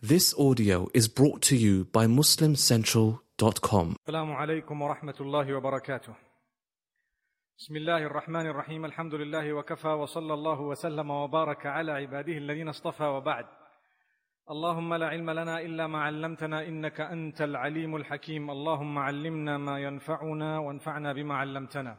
This audio is brought to you by MuslimCentral.com. السلام عليكم ورحمة الله وبركاته. بسم الله الرحمن الرحيم. الحمد لله وكفى وصلى الله وسلم وبارك على عباده الذين اصطفى وبعد. اللهم لا علم لنا إلا ما علمتنا إنك أنت العليم الحكيم. اللهم علمنا ما ينفعنا وانفعنا بما علمتنا.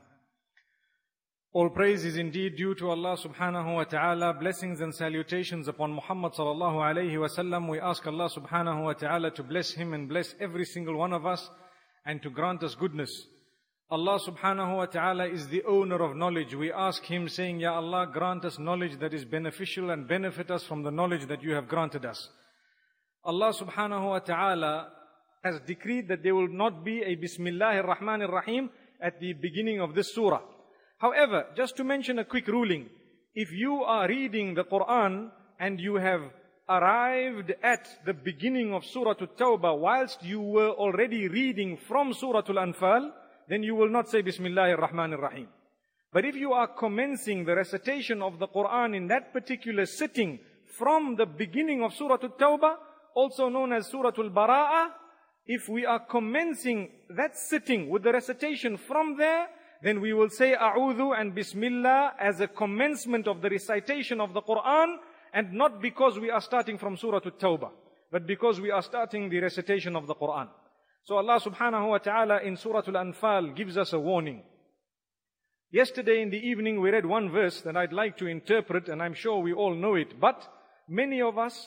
All praise is indeed due to Allah subhanahu wa ta'ala. Blessings and salutations upon Muhammad sallallahu alayhi wa sallam. We ask Allah subhanahu wa ta'ala to bless him and bless every single one of us and to grant us goodness. Allah subhanahu wa ta'ala is the owner of knowledge. We ask him saying, Ya Allah, grant us knowledge that is beneficial and benefit us from the knowledge that you have granted us. Allah subhanahu wa ta'ala has decreed that there will not be a Bismillahir Rahmanir Rahim at the beginning of this surah. However, just to mention a quick ruling, if you are reading the Quran and you have arrived at the beginning of Surah At-Tawbah whilst you were already reading from Surah Al-Anfal, then you will not say Bismillahir Rahmanir Rahim. But if you are commencing the recitation of the Quran in that particular sitting from the beginning of Surah At-Tawbah, also known as Surah Al-Bara'ah, if we are commencing that sitting with the recitation from there, then we will say A'udhu and Bismillah as a commencement of the recitation of the Quran, and not because we are starting from Surah At-Tawbah, but because we are starting the recitation of the Quran. So Allah subhanahu wa ta'ala in Surah Al-Anfal gives us a warning. Yesterday in the evening we read one verse that I'd like to interpret, and I'm sure we all know it, but many of us,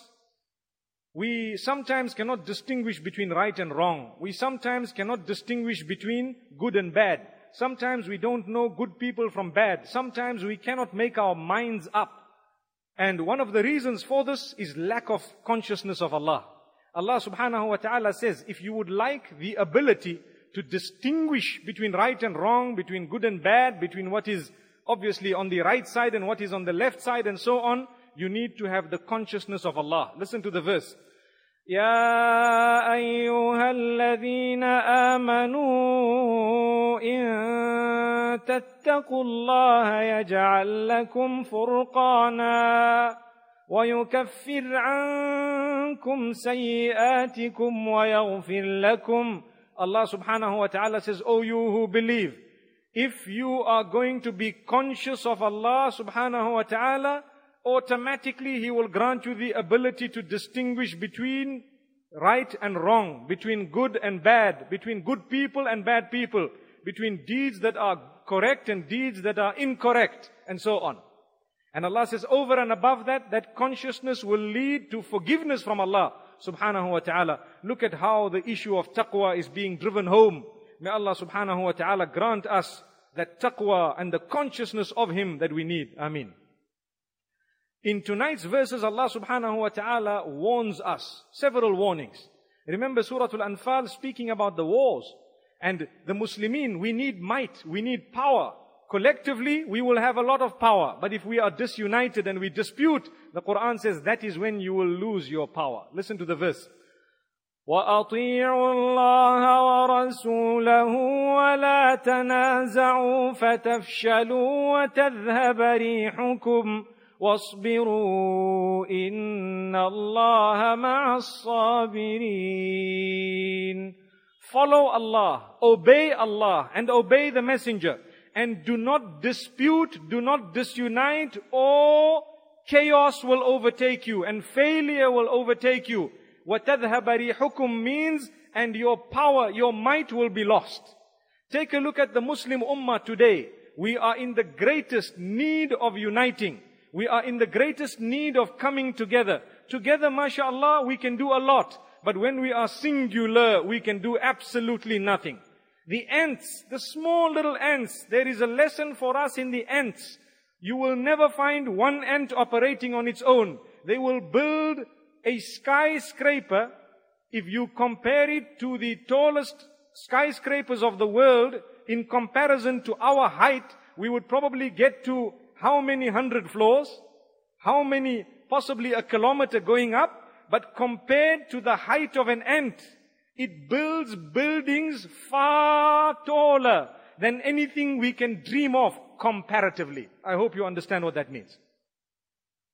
we sometimes cannot distinguish between right and wrong. We sometimes cannot distinguish between good and bad. Sometimes we don't know good people from bad. Sometimes we cannot make our minds up. And one of the reasons for this is lack of consciousness of Allah. Allah subhanahu wa ta'ala says, if you would like the ability to distinguish between right and wrong, between good and bad, between what is obviously on the right side and what is on the left side and so on, you need to have the consciousness of Allah. Listen to the verse. يا أيها الذين آمنوا إن تتقوا الله يجعل لكم فرقانا ويكفر عنكم سيئاتكم ويغفر لكم. Allah subhanahu wa ta'ala says, O you who believe, if you are going to be conscious of Allah subhanahu wa ta'ala, automatically He will grant you the ability to distinguish between right and wrong, between good and bad, between good people and bad people, between deeds that are correct and deeds that are incorrect, and so on. And Allah says over and above that, that consciousness will lead to forgiveness from Allah subhanahu wa ta'ala. Look at how the issue of taqwa is being driven home. May Allah subhanahu wa ta'ala grant us that taqwa and the consciousness of Him that we need. Ameen. In tonight's verses, Allah subhanahu wa ta'ala warns us several warnings. Remember Surah Al-Anfal speaking about the wars. And the Muslimin, we need might, we need power. Collectively, we will have a lot of power. But if we are disunited and we dispute, the Quran says that is when you will lose your power. Listen to the verse. وَأَطِيعُوا اللَّهَ وَرَسُولَهُ وَلَا تَنَازَعُوا فَتَفْشَلُوا وَتَذْهَبَ رِيحُكُمْ وَاصْبِرُوا إِنَّ اللَّهَ مَعَ الصَّابِرِينَ. Follow Allah, obey Allah, and obey the Messenger. And do not dispute, do not disunite, or chaos will overtake you, and failure will overtake you. وَتَذْهَبَ رِيحُكُمْ means, and your power, your might will be lost. Take a look at the Muslim Ummah today. We are in the greatest need of uniting. We are in the greatest need of coming together. Together, mashallah, we can do a lot. But when we are singular, we can do absolutely nothing. The ants, the small little ants, there is a lesson for us in the ants. You will never find one ant operating on its own. They will build a skyscraper. If you compare it to the tallest skyscrapers of the world, in comparison to our height, we would probably get to how many 100 floors? How many, possibly a kilometer going up? But compared to the height of an ant, it builds buildings far taller than anything we can dream of comparatively. I hope you understand what that means.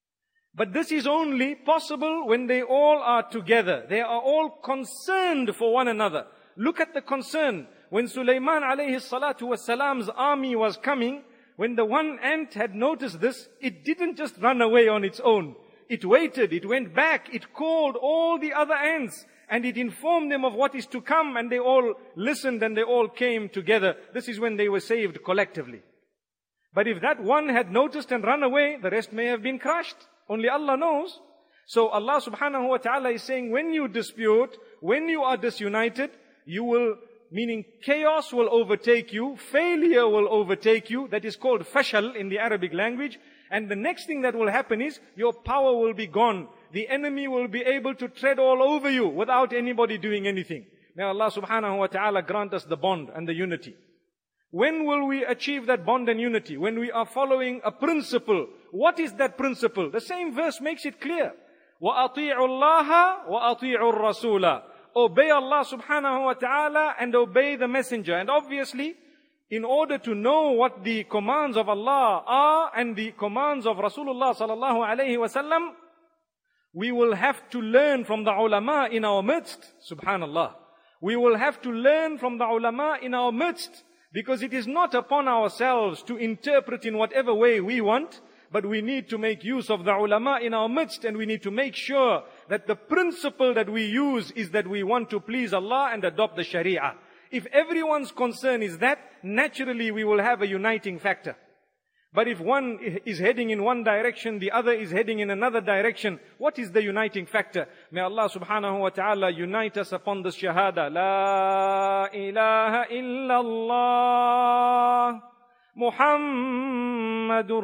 But this is only possible when they all are together. They are all concerned for one another. Look at the concern. When Sulaiman alayhi salatu wasalam's army was coming, when the one ant had noticed this, it didn't just run away on its own. It waited, it went back, it called all the other ants, and it informed them of what is to come, and they all listened and they all came together. This is when they were saved collectively. But if that one had noticed and run away, the rest may have been crushed. Only Allah knows. So Allah subhanahu wa ta'ala is saying, when you dispute, when you are disunited, you will, meaning chaos will overtake you, failure will overtake you. That is called fashal in the Arabic language. And the next thing that will happen is, your power will be gone. The enemy will be able to tread all over you without anybody doing anything. May Allah subhanahu wa ta'ala grant us the bond and the unity. When will we achieve that bond and unity? When we are following a principle. What is that principle? The same verse makes it clear. وَأَطِيعُوا اللَّهَ وَأَطِيعُوا الرَّسُولَ. Obey Allah subhanahu wa ta'ala and obey the messenger. And obviously, in order to know what the commands of Allah are and the commands of Rasulullah sallallahu alayhi wa sallam, we will have to learn from the ulama in our midst. Subhanallah. We will have to learn from the ulama in our midst. Because it is not upon ourselves to interpret in whatever way we want, but we need to make use of the ulama in our midst, and we need to make sure that the principle that we use is that we want to please Allah and adopt the Sharia. If everyone's concern is that, naturally we will have a uniting factor. But if one is heading in one direction, the other is heading in another direction, what is the uniting factor? May Allah subhanahu wa ta'ala unite us upon this shahada. La ilaha illallah Muhammadur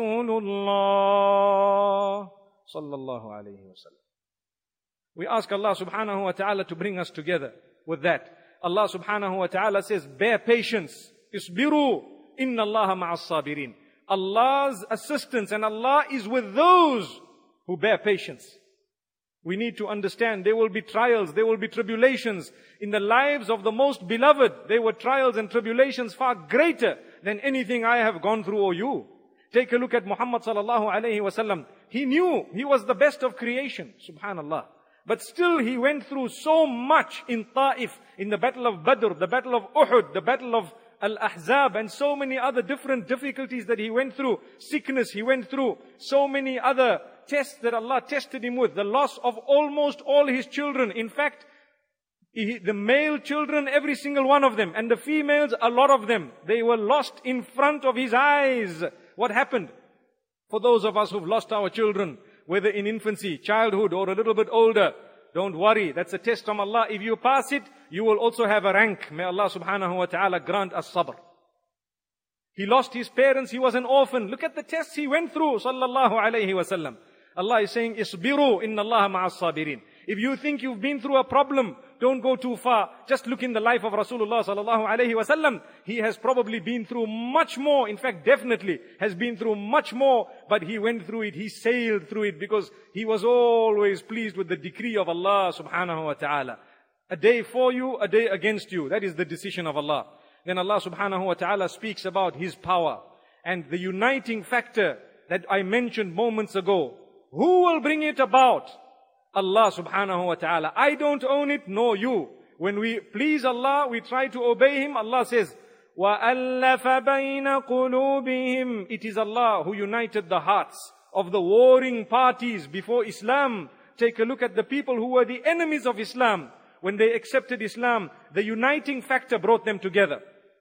Rasulullah sallallahu alayhi wa sallam. We ask Allah subhanahu wa ta'ala to bring us together with that. Allah subhanahu wa ta'ala says, bear patience. Isbiru, inna Allaha ma'as sabirin. Allah's assistance and Allah is with those who bear patience. We need to understand there will be trials, there will be tribulations. In the lives of the most beloved, there were trials and tribulations far greater than anything I have gone through or you. Take a look at Muhammad sallallahu alayhi wa sallam. He knew he was the best of creation. Subhanallah. But still he went through so much in Ta'if, in the battle of Badr, the battle of Uhud, the battle of Al-Ahzab, and so many other different difficulties that he went through. Sickness he went through. So many other tests that Allah tested him with. The loss of almost all his children. In fact, the male children, every single one of them, and the females, a lot of them, they were lost in front of his eyes. What happened? For those of us who've lost our children, whether in infancy, childhood, or a little bit older, don't worry, that's a test from Allah. If you pass it, you will also have a rank. May Allah subhanahu wa ta'ala grant us sabr. He lost his parents, he was an orphan. Look at the tests he went through, sallallahu alayhi wa sallam. Allah is saying, Isbiru, inna Allaha ma'as sabirin. If you think you've been through a problem, don't go too far. Just look in the life of Rasulullah sallallahu alayhi wa sallam. He has probably been through much more. In fact, definitely has been through much more. But he went through it. He sailed through it because he was always pleased with the decree of Allah subhanahu wa ta'ala. A day for you, a day against you. That is the decision of Allah. Then Allah subhanahu wa ta'ala speaks about His power. And the uniting factor that I mentioned moments ago. Who will bring it about? Allah subhanahu wa ta'ala. I don't own it, nor you. When we please Allah, we try to obey Him. Allah says, وَأَلَّفَ بَيْنَ قُلُوبِهِمْ. It is Allah who united the hearts of the warring parties before Islam. Take a look at the people who were the enemies of Islam. When they accepted Islam, the uniting factor brought them together.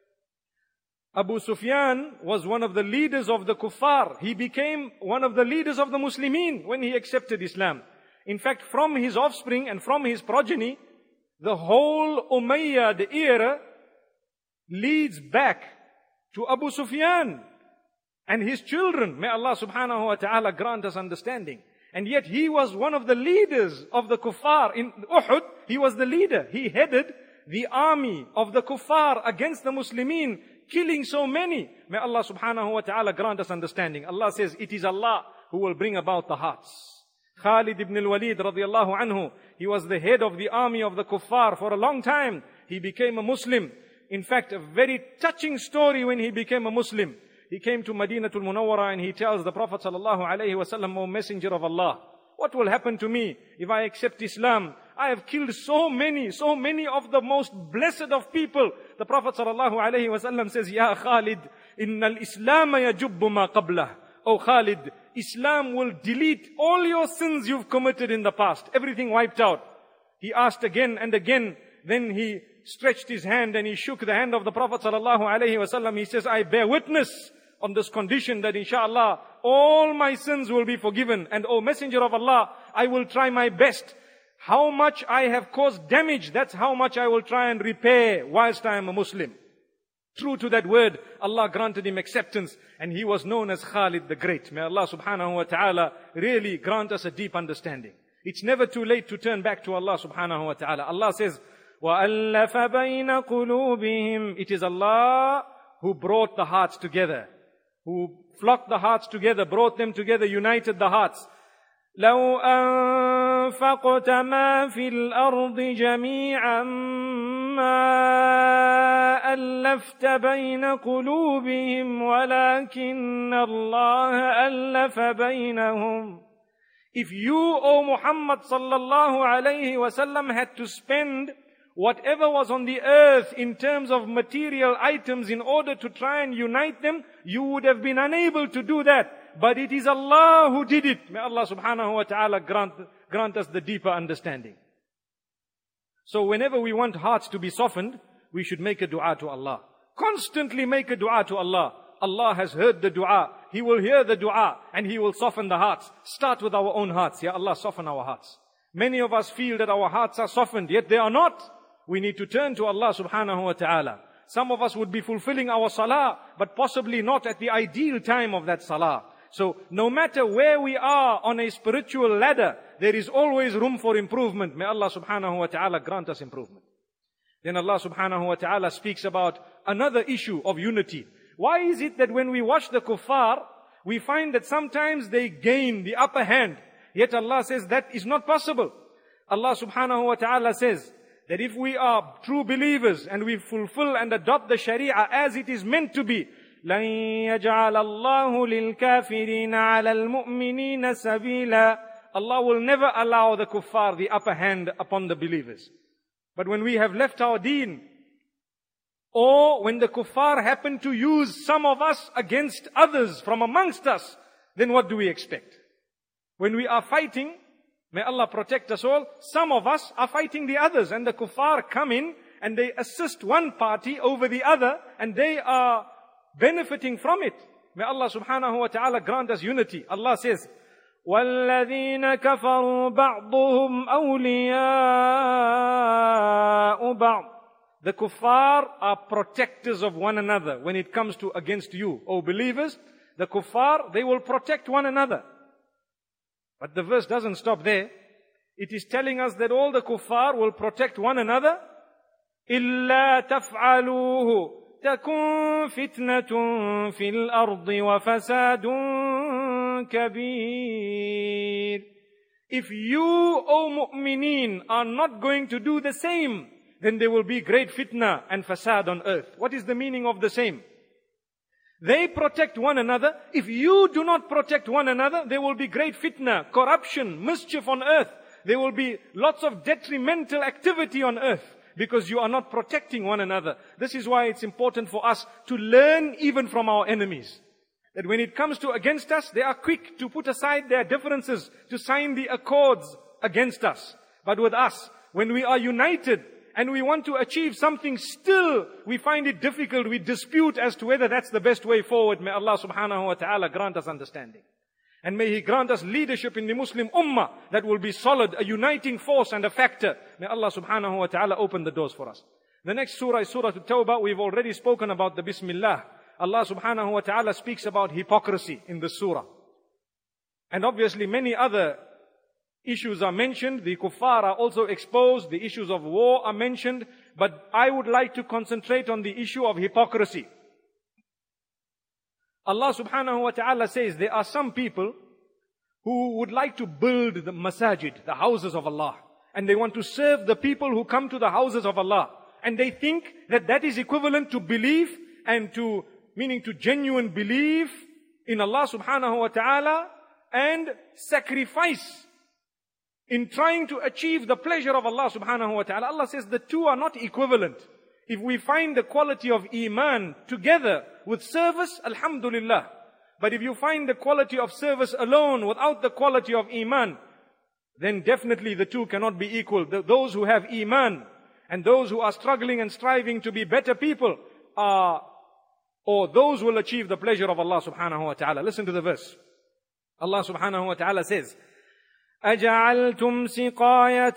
Abu Sufyan was one of the leaders of the kuffar. He became one of the leaders of the Muslimin when he accepted Islam. In fact, from his offspring and from his progeny, the whole Umayyad era leads back to Abu Sufyan and his children. May Allah subhanahu wa ta'ala grant us understanding. And yet he was one of the leaders of the kuffar. In Uhud, he was the leader. He headed the army of the kuffar against the Muslimin, killing so many. May Allah subhanahu wa ta'ala grant us understanding. Allah says, it is Allah who will bring about the hearts. Khalid ibn al-Walid radiyallahu anhu, he was the head of the army of the kuffar for a long time. He became a Muslim. In fact, a very touching story when he became a Muslim. He came to Madinatul Munawwara and he tells the Prophet ﷺ, O Messenger of Allah, what will happen to me if I accept Islam? I have killed so many of the most blessed of people. The Prophet ﷺ says, Ya Khalid, innal Islam yajubbu ma qablah. Oh Khalid, Islam will delete all your sins you've committed in the past. Everything wiped out. He asked again and again. Then he stretched his hand and he shook the hand of the Prophet ﷺ. He says, I bear witness on this condition that inshallah all my sins will be forgiven. And O Messenger of Allah, I will try my best. How much I have caused damage, that's how much I will try and repair whilst I am a Muslim. True to that word, Allah granted him acceptance and he was known as Khalid the Great. May Allah subhanahu wa ta'ala really grant us a deep understanding. It's never too late to turn back to Allah subhanahu wa ta'ala. Allah says, وَأَلَّفَ بَيْنَ قُلُوبِهِمْ. It is Allah who brought the hearts together, who flocked the hearts together, brought them together, united the hearts. لَوْ أَنفَقْتَ مَا فِي الْأَرْضِ جَمِيعًا مَا أَلَّفْتَ بَيْنَ قُلُوبِهِمْ وَلَكِنَّ اللَّهَ أَلَّفَ بَيْنَهُمْ. If you, O Muhammad sallallahu alayhi wasallam, had to spend whatever was on the earth in terms of material items in order to try and unite them, you would have been unable to do that. But it is Allah who did it. May Allah subhanahu wa ta'ala grant us the deeper understanding. So whenever we want hearts to be softened, we should make a dua to Allah. Constantly make a dua to Allah. Allah has heard the dua. He will hear the dua and He will soften the hearts. Start with our own hearts. Ya Allah, soften our hearts. Many of us feel that our hearts are softened, yet they are not. We need to turn to Allah subhanahu wa ta'ala. Some of us would be fulfilling our salah, but possibly not at the ideal time of that salah. So no matter where we are on a spiritual ladder, there is always room for improvement. May Allah subhanahu wa ta'ala grant us improvement. Then Allah subhanahu wa ta'ala speaks about another issue of unity. Why is it that when we watch the kuffar, we find that sometimes they gain the upper hand? Yet Allah says that is not possible. Allah subhanahu wa ta'ala says that if we are true believers and we fulfill and adopt the sharia as it is meant to be, لَن يَجْعَلَ اللَّهُ لِلْكَافِرِينَ عَلَى الْمُؤْمِنِينَ سَبِيلًا. Allah will never allow the kuffar the upper hand upon the believers. But when we have left our deen, or when the kuffar happen to use some of us against others from amongst us, then what do we expect? When we are fighting, may Allah protect us all, some of us are fighting the others, and the kuffar come in and they assist one party over the other, and they are benefiting from it. May Allah subhanahu wa ta'ala grant us unity. Allah says, وَالَّذِينَ كَفَرُوا بَعْضُهُمْ أَوْلِيَاءُ بَعْضٍ. The kuffar are protectors of one another when it comes to against you. O believers, the kuffar, they will protect one another. But the verse doesn't stop there. It is telling us that all the kuffar will protect one another. إِلَّا تَفْعَلُوهُ تَكُنْ فِتْنَةٌ فِي الْأَرْضِ وَفَسَادٌ كَبِيرٌ. If you, O mu'mineen, are not going to do the same, then there will be great fitna and fasad on earth. What is the meaning of the same? They protect one another. If you do not protect one another, there will be great fitna, corruption, mischief on earth. There will be lots of detrimental activity on earth because you are not protecting one another. This is why it's important for us to learn even from our enemies. That when it comes to against us, they are quick to put aside their differences, to sign the accords against us. But with us, when we are united, and we want to achieve something, still we find it difficult. We dispute as to whether that's the best way forward. May Allah subhanahu wa ta'ala grant us understanding. And may He grant us leadership in the Muslim ummah that will be solid, a uniting force and a factor. May Allah subhanahu wa ta'ala open the doors for us. The next surah is Surah At-Tawbah. We've already spoken about the Bismillah. Allah subhanahu wa ta'ala speaks about hypocrisy in the surah. And obviously many other issues are mentioned. The kuffar are also exposed. The issues of war are mentioned. But I would like to concentrate on the issue of hypocrisy. Allah subhanahu wa ta'ala says there are some people who would like to build the masajid, the houses of Allah. And they want to serve the people who come to the houses of Allah. And they think that that is equivalent to belief and to meaning to genuine belief in Allah subhanahu wa ta'ala and sacrifice in trying to achieve the pleasure of Allah subhanahu wa ta'ala. Allah says the two are not equivalent. If we find the quality of iman together with service, alhamdulillah. But if you find the quality of service alone without the quality of iman, then definitely the two cannot be equal. Those who have iman and those who are struggling and striving to be better people those will achieve the pleasure of Allah subhanahu wa ta'ala. Listen to the verse. Allah subhanahu wa ta'ala says, أَجَعَلْتُمْ سِقَايَةَ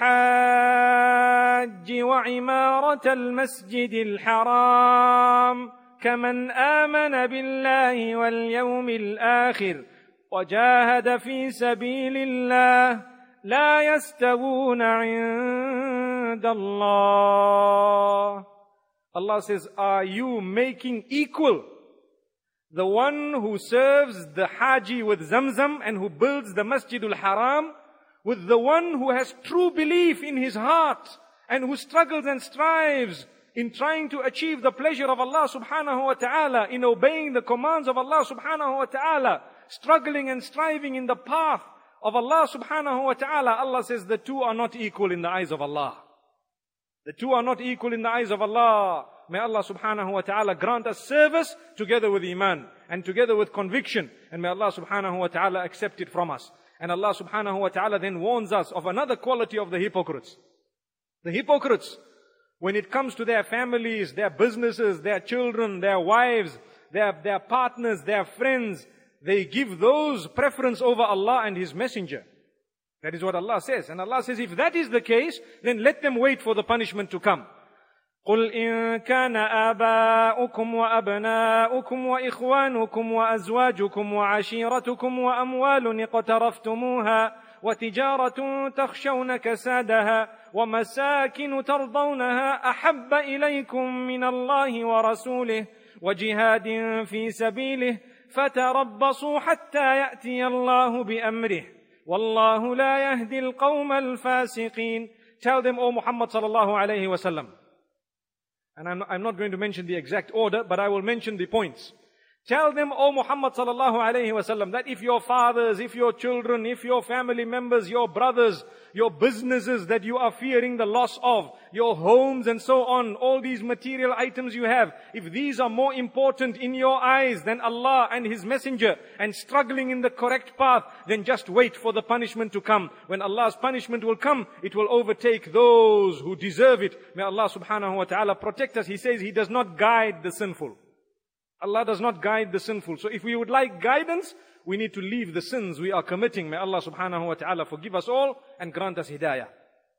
الْحَاجِّ وَعِمَارَةَ الْمَسْجِدِ الْحَرَامِ كَمَنْ آمَنَ بِاللَّهِ وَالْيَوْمِ الْآخِرِ وَجَاهَدَ فِي سَبِيلِ اللَّهِ لَا يَسْتَوُونَ عِندَ اللَّهِ. Allah says, are you making equal the one who serves the Haji with Zamzam and who builds the Masjidul Haram with the one who has true belief in his heart and who struggles and strives in trying to achieve the pleasure of Allah subhanahu wa ta'ala, in obeying the commands of Allah subhanahu wa ta'ala, struggling and striving in the path of Allah subhanahu wa ta'ala? Allah says the two are not equal in the eyes of Allah. The two are not equal in the eyes of Allah. May Allah subhanahu wa ta'ala grant us service together with iman and together with conviction. And may Allah subhanahu wa ta'ala accept it from us. And Allah subhanahu wa ta'ala then warns us of another quality of the hypocrites. The hypocrites, when it comes to their families, their businesses, their children, their wives, their partners, their friends, they give those preference over Allah and His Messenger. That is what Allah says. And Allah says, if that is the case, then let them wait for the punishment to come. قُلْ إِن كَانَ آبَاؤُكُمْ وَأَبْنَاؤُكُمْ وَإِخْوَانُكُمْ وَأَزْوَاجُكُمْ وَعَشِيرَتُكُمْ وَأَمْوَالٌ اقْتَرَفْتُمُوهَا وَتِجَارَةٌ تَخْشَوْنَ كَسَادَهَا وَمَسَاكِنُ تَرْضَوْنَهَا أَحَبَّ إِلَيْكُم مِّنَ اللَّهِ وَرَسُولِهِ وَجِهَادٍ فِي سَبِيلِهِ فَتَرَبَّصُوا حَتَّى يَأْتِيَ اللَّهُ بِأَمْرِهِ وَاللَّهُ لَا يَهْدِي الْقَوْمَ الْفَاسِقِينَ. Tell them, O Muhammad sallallahu alayhi wa sallam. And I'm not going to mention the exact order, but I will mention the points. Tell them, O Muhammad sallallahu alayhi wa sallam, that if your fathers, if your children, if your family members, your brothers, your businesses that you are fearing the loss of, your homes and so on, all these material items you have, if these are more important in your eyes than Allah and His Messenger and struggling in the correct path, then just wait for the punishment to come. When Allah's punishment will come, it will overtake those who deserve it. May Allah subhanahu wa ta'ala protect us. He says He does not guide the sinful. Allah does not guide the sinful. So if we would like guidance, we need to leave the sins we are committing. May Allah subhanahu wa ta'ala forgive us all and grant us hidayah.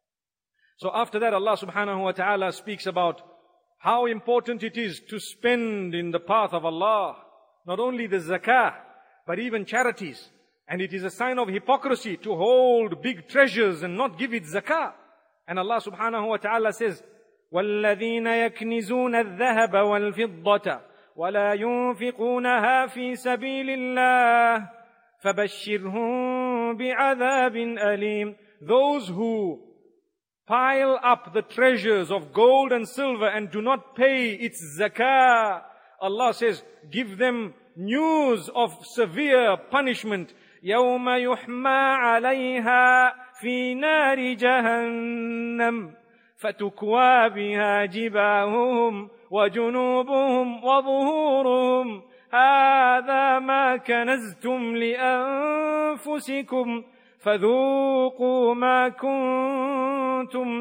So after that, Allah subhanahu wa ta'ala speaks about how important it is to spend in the path of Allah. Not only the zakah, but even charities. And it is a sign of hypocrisy to hold big treasures and not give it zakah. And Allah subhanahu wa ta'ala says, وَالَّذِينَ يَكْنِزُونَ الذَّهَبَ وَالْفِضَّةَ ولا ينفقونها في سبيل الله فبشرهم بعذاب أليم. Those who pile up the treasures of gold and silver and do not pay its zakah, Allah says, give them news of severe punishment. يوم يحمى عليها في نار جهنم فتكوى بها جباههم وجنوبهم وظهورهم هذا ما كنزتم لأنفسكم فذوقوا ما كنتم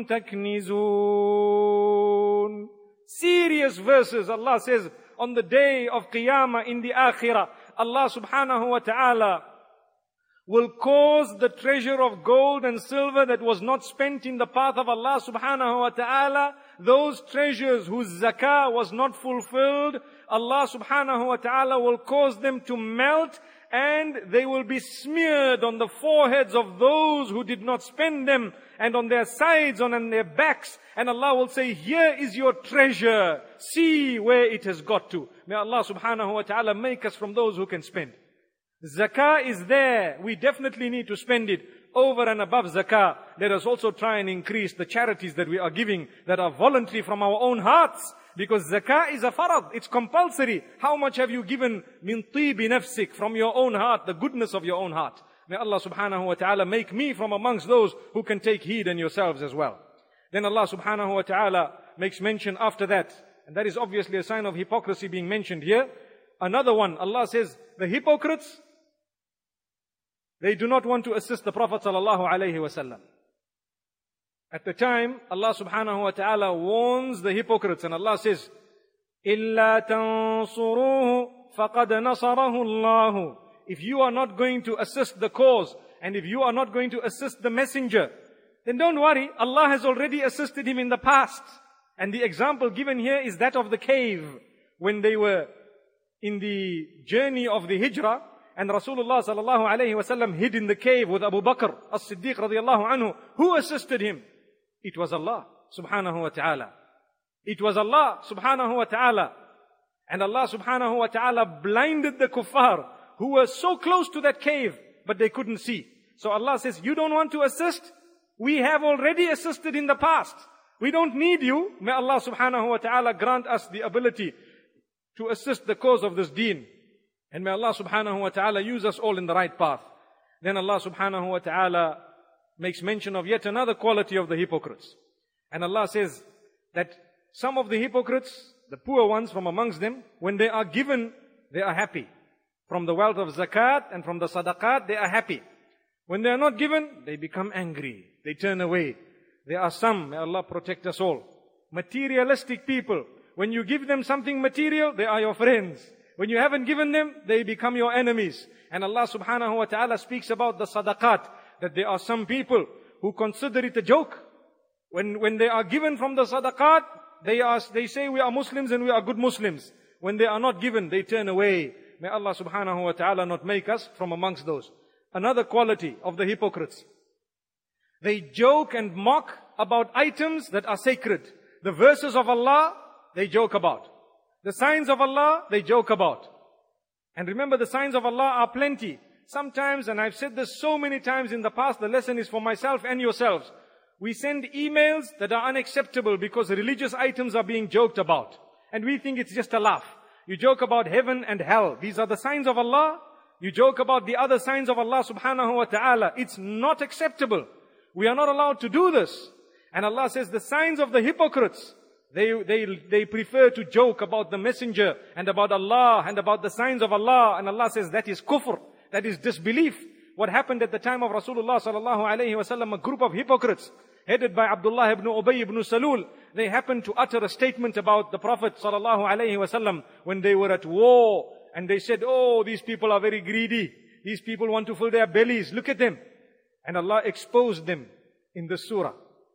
تكنزون. Serious verses. Allah says on the day of Qiyamah in the Akhirah, Allah subhanahu wa ta'ala will cause the treasure of gold and silver that was not spent in the path of Allah subhanahu wa ta'ala, those treasures whose zakah was not fulfilled, Allah subhanahu wa ta'ala will cause them to melt and they will be smeared on the foreheads of those who did not spend them and on their sides and on their backs. And Allah will say, here is your treasure. See where it has got to. May Allah subhanahu wa ta'ala make us from those who can spend. Zakah is there. We definitely need to spend it. over and above zakah, let us also try and increase the charities that we are giving that are voluntary from our own hearts. Because zakah is a farad, it's compulsory. How much have you given min tibi nafsik, from your own heart, the goodness of your own heart? May Allah subhanahu wa ta'ala make me from amongst those who can take heed, and yourselves as well. Then Allah subhanahu wa ta'ala makes mention after that, and that is obviously a sign of hypocrisy being mentioned here. Another one, Allah says, the hypocrites, they do not want to assist the Prophet sallallahu alaihi wasallam. At the time, Allah subhanahu wa ta'ala warns the hypocrites, and Allah says, إِلَّا تَنصُرُوهُ فَقَدْ نَصَرَهُ اللَّهُ. If you are not going to assist the cause, and if you are not going to assist the messenger, then don't worry, Allah has already assisted him in the past. And the example given here is that of the cave. When they were in the journey of the hijrah, and Rasulullah sallallahu alayhi wasallam hid in the cave with Abu Bakr as-Siddiq radiyallahu anhu, who assisted him? It was Allah subhanahu wa ta'ala. It was Allah subhanahu wa ta'ala. And Allah subhanahu wa ta'ala blinded the kuffar who were so close to that cave, but they couldn't see. So Allah says, you don't want to assist? We have already assisted in the past. We don't need you. May Allah subhanahu wa ta'ala grant us the ability to assist the cause of this deen. And may Allah subhanahu wa ta'ala use us all in the right path. Then Allah subhanahu wa ta'ala makes mention of yet another quality of the hypocrites. And Allah says that some of the hypocrites, the poor ones from amongst them, when they are given, they are happy. From the wealth of zakat and from the sadaqat, they are happy. When they are not given, they become angry. They turn away. There are some, may Allah protect us all, materialistic people. When you give them something material, they are your friends. When you haven't given them, they become your enemies. And Allah subhanahu wa ta'ala speaks about the sadaqat, that there are some people who consider it a joke. When they are given from the sadaqat, they say we are Muslims and we are good Muslims. When they are not given, they turn away. May Allah subhanahu wa ta'ala not make us from amongst those. Another quality of the hypocrites. They joke and mock about items that are sacred. The verses of Allah, they joke about. The signs of Allah, they joke about. And remember, the signs of Allah are plenty. Sometimes, and I've said this so many times in the past, the lesson is for myself and yourselves. We send emails that are unacceptable because religious items are being joked about. And we think it's just a laugh. You joke about heaven and hell. These are the signs of Allah. You joke about the other signs of Allah subhanahu wa ta'ala. It's not acceptable. We are not allowed to do this. And Allah says the signs of the hypocrites, they prefer to joke about the messenger and about Allah and about the signs of Allah. And Allah says that is kufr. That is disbelief. What happened at the time of Rasulullah sallallahu alayhi wasallam, a group of hypocrites headed by Abdullah ibn Ubay ibn Salul, they happened to utter a statement about the Prophet sallallahu alayhi wasallam when they were at war. And they said, oh, these people are very greedy. These people want to fill their bellies. Look at them. And Allah exposed them in the surah.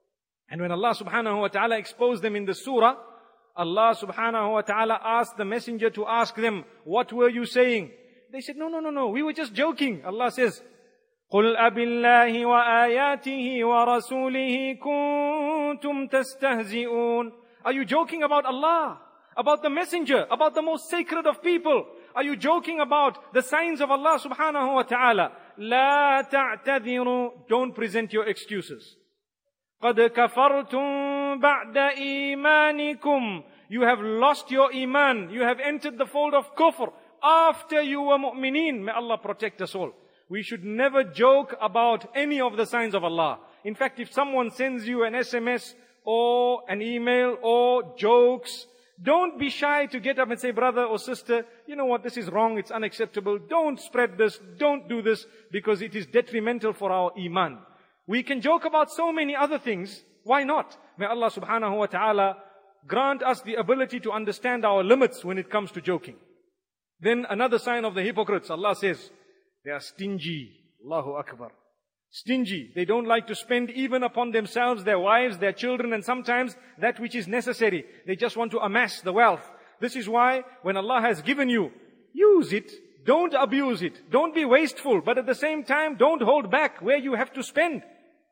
And when Allah subhanahu wa ta'ala exposed them in the surah, Allah subhanahu wa ta'ala asked the messenger to ask them, what were you saying? They said, no, we were just joking. Allah says, قُلْ أَبِاللَّهِ وَآيَاتِهِ وَرَسُولِهِ كُنْتُمْ تَسْتَهْزِئُونَ. Are you joking about Allah? About the messenger? About the most sacred of people? Are you joking about the signs of Allah subhanahu wa ta'ala? لَا تَعْتَذِرُوا. Don't present your excuses. قَدْ كَفَرْتُمْ بَعْدَ إِيمَانِكُمْ. You have lost your iman. You have entered the fold of kufr after you were mu'mineen. May Allah protect us all. We should never joke about any of the signs of Allah. In fact, if someone sends you an SMS or an email or jokes, don't be shy to get up and say, brother or sister, you know what, this is wrong, it's unacceptable. Don't spread this, don't do this, because it is detrimental for our iman. We can joke about so many other things. Why not? May Allah subhanahu wa ta'ala grant us the ability to understand our limits when it comes to joking. Then another sign of the hypocrites, Allah says, they are stingy. Allahu Akbar. Stingy. They don't like to spend even upon themselves, their wives, their children, and sometimes that which is necessary. They just want to amass the wealth. This is why when Allah has given you, use it. Don't abuse it. Don't be wasteful. But at the same time, don't hold back where you have to spend.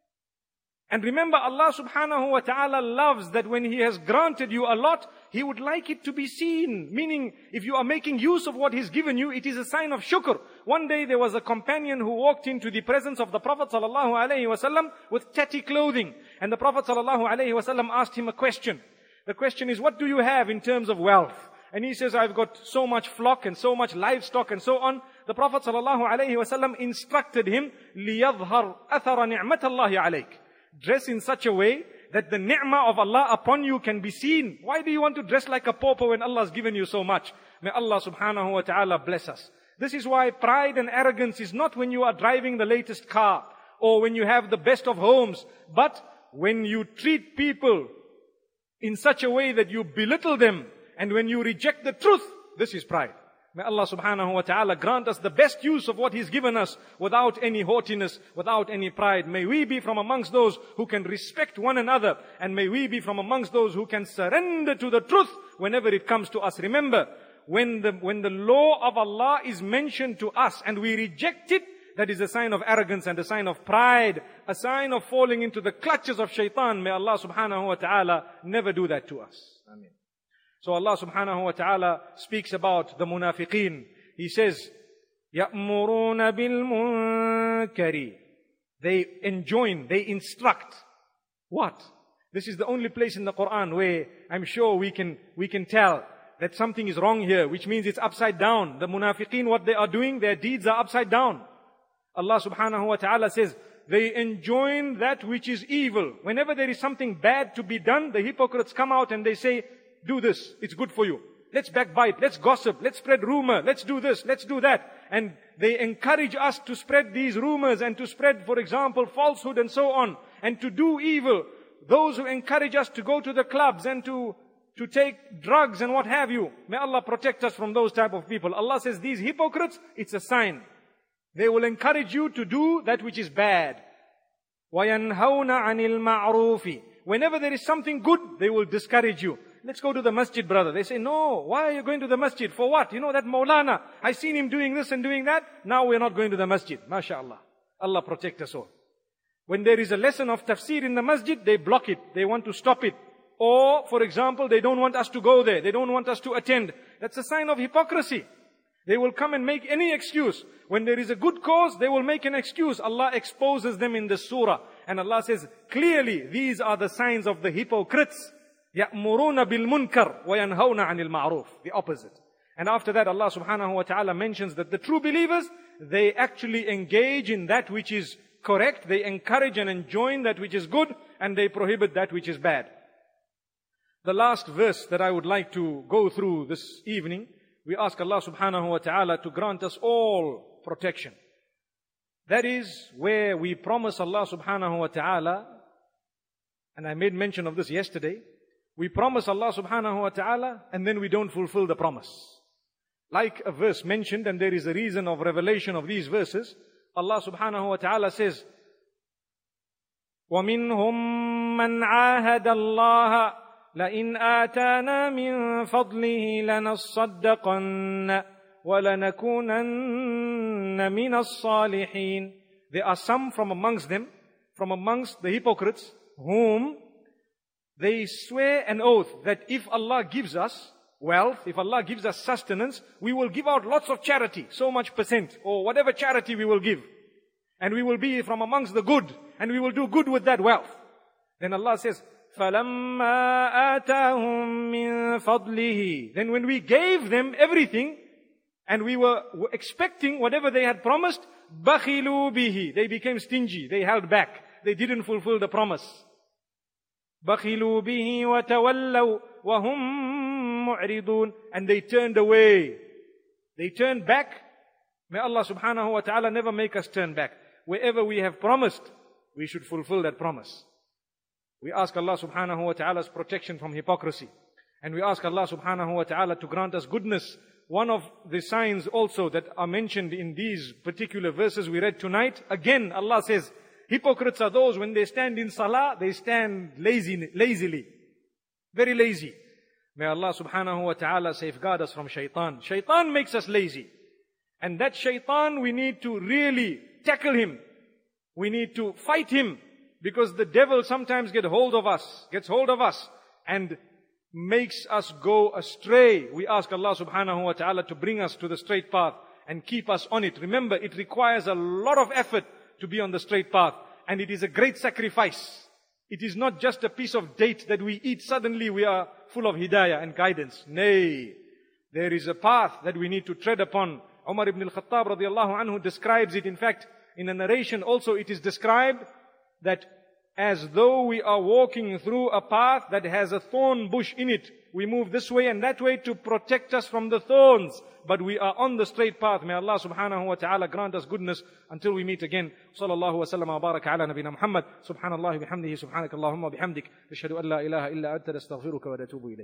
And remember, Allah subhanahu wa ta'ala loves that when He has granted you a lot, He would like it to be seen. Meaning, if you are making use of what He's given you, it is a sign of shukr. One day there was a companion who walked into the presence of the Prophet ﷺ with tatty clothing. And the Prophet ﷺ asked him a question. The question is, what do you have in terms of wealth? And he says, I've got so much flock and so much livestock and so on. The Prophet ﷺ instructed him, لِيَظْهَرْ أَثَرَ نِعْمَةَ اللَّهِ عَلَيْكَ. Dress in such a way that the ni'mah of Allah upon you can be seen. Why do you want to dress like a pauper when Allah has given you so much? May Allah subhanahu wa ta'ala bless us. This is why pride and arrogance is not when you are driving the latest car or when you have the best of homes, but when you treat people in such a way that you belittle them, and when you reject the truth. This is pride. May Allah subhanahu wa ta'ala grant us the best use of what He's given us without any haughtiness, without any pride. May we be from amongst those who can respect one another, and may we be from amongst those who can surrender to the truth whenever it comes to us. Remember, when the law of Allah is mentioned to us and we reject it, that is a sign of arrogance and a sign of pride, a sign of falling into the clutches of shaitan. May Allah subhanahu wa ta'ala never do that to us. Ameen. So Allah subhanahu wa ta'ala speaks about the munafiqeen. He says, يَأْمُرُونَ بِالْمُنْكَرِ. They enjoin, they instruct. What? This is the only place in the Quran where I'm sure we can tell that something is wrong here, which means it's upside down. The munafiqeen, what they are doing, their deeds are upside down. Allah subhanahu wa ta'ala says, they enjoin that which is evil. Whenever there is something bad to be done, the hypocrites come out and they say, do this, it's good for you. Let's backbite, let's gossip, let's spread rumor, let's do this, let's do that. And they encourage us to spread these rumors and to spread, for example, falsehood and so on, and to do evil. Those who encourage us to go to the clubs and to take drugs and what have you. May Allah protect us from those type of people. Allah says these hypocrites, it's a sign. They will encourage you to do that which is bad. وَيَنْهَوْنَ عَنِ الْمَعْرُوفِ. Whenever there is something good, they will discourage you. Let's go to the masjid, brother. They say, no, why are you going to the masjid? For what? You know that Maulana, I seen him doing this and doing that. Now we're not going to the masjid. MashaAllah. Allah protect us all. When there is a lesson of tafsir in the masjid, they block it. They want to stop it. Or, for example, they don't want us to go there. They don't want us to attend. That's a sign of hypocrisy. They will come and make any excuse. When there is a good cause, they will make an excuse. Allah exposes them in the surah. And Allah says, clearly, these are the signs of the hypocrites. يَأْمُرُونَ بِالْمُنْكَرِ وَيَنْهَوْنَ عَنِ الْمَعْرُوفِ. The opposite. And after that, Allah subhanahu wa ta'ala mentions that the true believers, they actually engage in that which is correct. They encourage and enjoin that which is good, and they prohibit that which is bad. The last verse that I would like to go through this evening, we ask Allah subhanahu wa ta'ala to grant us all protection. That is where we promise Allah subhanahu wa ta'ala, and I made mention of this yesterday, we promise Allah subhanahu wa ta'ala and then we don't fulfill the promise. Like a verse mentioned, and there is a reason of revelation of these verses, Allah subhanahu wa ta'ala says, وَمِنْهُمْ مَنْ عَاهَدَ اللَّهَ لَإِنْ آتَانَا مِنْ فَضْلِهِ لَنَصَّدَّقَنَّ وَلَنَكُونَنَّ مِنَ الصَّالِحِينَ. There are some from amongst them, from amongst the hypocrites, whom they swear an oath that if Allah gives us wealth, if Allah gives us sustenance, we will give out lots of charity, so much percent, or whatever charity we will give. And we will be from amongst the good, and we will do good with that wealth. Then Allah says, فَلَمَّا آتَاهُمْ مِنْ فَضْلِهِ. Then when we gave them everything, and we were expecting whatever they had promised, بَخِلُوا بِهِ. They became stingy, they held back, they didn't fulfill the promise. بَخِلُوا بِهِ وَتَوَلَّوْا وَهُمْ مُعْرِضُونَ. And they turned away. They turned back. May Allah subhanahu wa ta'ala never make us turn back. Wherever we have promised, we should fulfill that promise. We ask Allah subhanahu wa ta'ala's protection from hypocrisy. And we ask Allah subhanahu wa ta'ala to grant us goodness. One of the signs also that are mentioned in these particular verses we read tonight, again Allah says, hypocrites are those when they stand in salah, they stand lazily. Very lazy. May Allah subhanahu wa ta'ala safeguard us from shaitan. Shaitan makes us lazy. And that shaitan, we need to really tackle him. We need to fight him. Because the devil sometimes gets hold of us and makes us go astray. We ask Allah subhanahu wa ta'ala to bring us to the straight path and keep us on it. Remember, it requires a lot of effort to be on the straight path. And it is a great sacrifice. It is not just a piece of date that we eat. Suddenly we are full of hidayah and guidance. Nay, there is a path that we need to tread upon. Umar ibn al-Khattab radiallahu anhu describes it. In fact, in a narration also it is described that as though we are walking through a path that has a thorn bush in it. We move this way and that way to protect us from the thorns. But we are on the straight path. May Allah subhanahu wa ta'ala grant us goodness until we meet again. Sallallahu wa sallam wa baraka ala nabina Muhammad. Subhanallah bihamdihi subhanakallahumma bihamdik. Ashhadu an la ilaha illa anta nastaghfiruka wa natubu ilayk.